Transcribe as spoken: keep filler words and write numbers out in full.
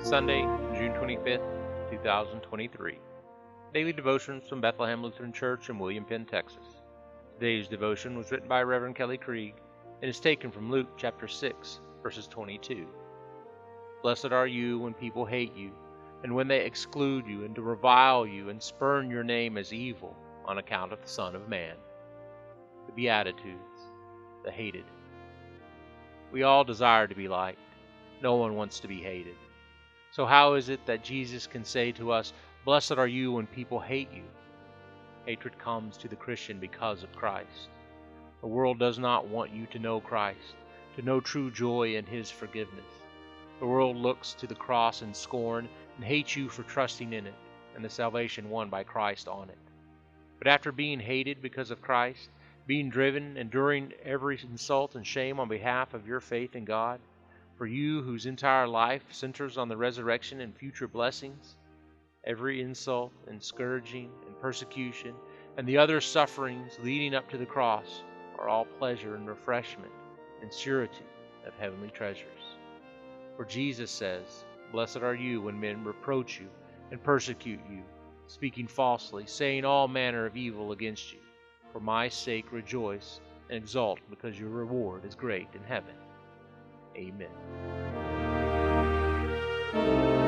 Sunday, June twenty-fifth, two thousand twenty-three. Daily devotions from Bethlehem Lutheran Church in William Penn, Texas. Today's devotion was written by Reverend Kelly Krieg and is taken from Luke chapter six, verses twenty-two. Blessed are you when people hate you, and when they exclude you, and to revile you, and spurn your name as evil on account of the Son of Man. The Beatitudes, the hated. We all desire to be liked. No one wants to be hated. So how is it that Jesus can say to us, "Blessed are you when people hate you"? Hatred comes to the Christian because of Christ. The world does not want you to know Christ, to know true joy in His forgiveness. The world looks to the cross in scorn and hates you for trusting in it and the salvation won by Christ on it. But after being hated because of Christ, being driven, enduring every insult and shame on behalf of your faith in God, for you whose entire life centers on the resurrection and future blessings, every insult and scourging and persecution and the other sufferings leading up to the cross are all pleasure and refreshment and surety of heavenly treasures. For Jesus says, "Blessed are you when men reproach you and persecute you, speaking falsely, saying all manner of evil against you. For my sake rejoice and exult, because your reward is great in heaven." Amen.